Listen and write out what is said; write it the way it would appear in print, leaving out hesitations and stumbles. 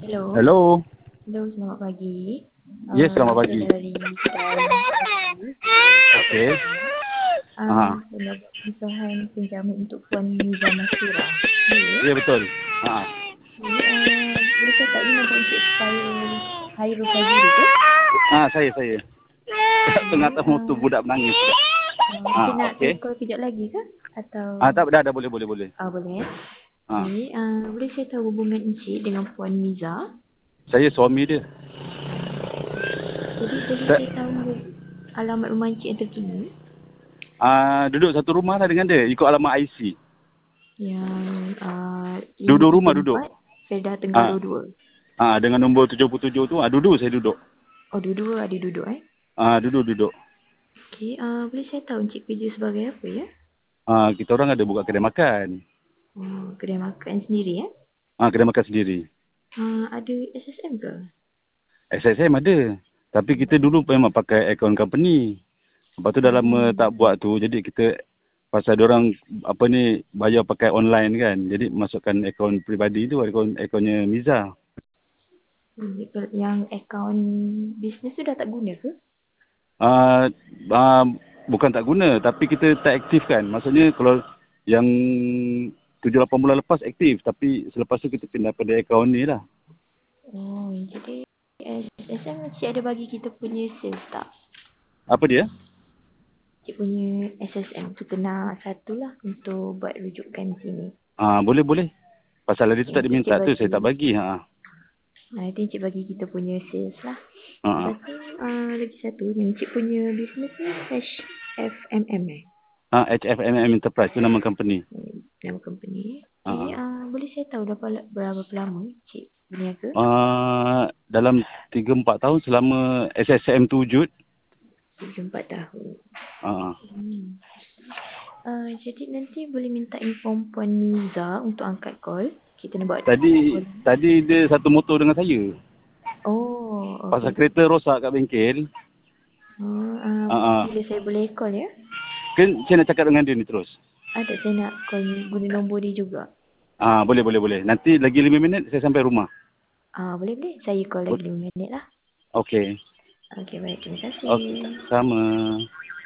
Hello. Hello. Hello, selamat pagi. Yes, selamat Saya pagi. dari kedai Okey. saya buat perusahaan pinjaman untuk Puan Miza Mastura. Boleh? Ya, betul. Ha. Okay, boleh saya tak ni nombor Encik Khairul Fazuri ke? Saya. Tengah atas motor budak menangis. Mungkin nak Okey. call kejap lagi ke? Atau Tak, dah boleh. boleh. Ha. Okay, boleh saya tahu hubungan Encik dengan Puan Miza? Saya suami dia. Jadi boleh Sa- saya tahu alamat rumah Encik yang terkini? Duduk satu rumah lah dengan dia. Ikut alamat IC. Yang Duduk rumah, duduk. 534 Fedah Tenggara 2. Dengan nombor 77 tu. Saya duduk. Oh, dua-dua ada duduk Duduk. Okey, boleh saya tahu Encik kerja sebagai apa ya? Kita orang ada buka kedai makan. Oh, kedai makan sendiri Kedai makan sendiri. Ada SSM ke? SSM ada. Tapi kita dulu memang pakai akaun company. Lepas tu dah lama tak buat tu. Jadi kita pasal diorang bayar pakai online kan. Jadi masukkan akaun peribadi tu, akaunnya Miza. Yang akaun bisnes tu dah tak guna ke? Bukan tak guna, tapi kita tak aktifkan. Maksudnya kalau yang 7-8 bulan lepas aktif, tapi selepas tu kita pindah pada akaun ni lah. Oh, jadi SSM Encik ada bagi kita punya sales tak? Apa dia? Encik punya SSM tu kena satu lah untuk buat rujukan sini. Boleh. Pasal hari tu tak diminta tu, saya tak bagi. Nanti Encik bagi kita punya sales lah. Ha. Lepas tu lagi satu ni Encik punya bisnes ni HFMM HFMM Enterprise tu nama company. nama company. Okay, boleh saya tahu berapa lama Encik berniaga? Dalam 3-4 tahun selama SSM tu wujud. 3-4 tahun. Uh, Jadi nanti boleh minta inform Puan Miza untuk angkat call. Kita nak buat Tadi dia satu motor dengan saya. Oh, okay. Pasal kereta rosak kat bengkel. Bila saya boleh call ya? Kan saya nak cakap dengan dia ni terus. Ada saya nak call guna nombor dia juga. Boleh. Nanti lagi 5 minit saya sampai rumah. Boleh. Saya call lagi 5 minit lah. Okey. Okey, baik. Terima kasih. Okey, sama.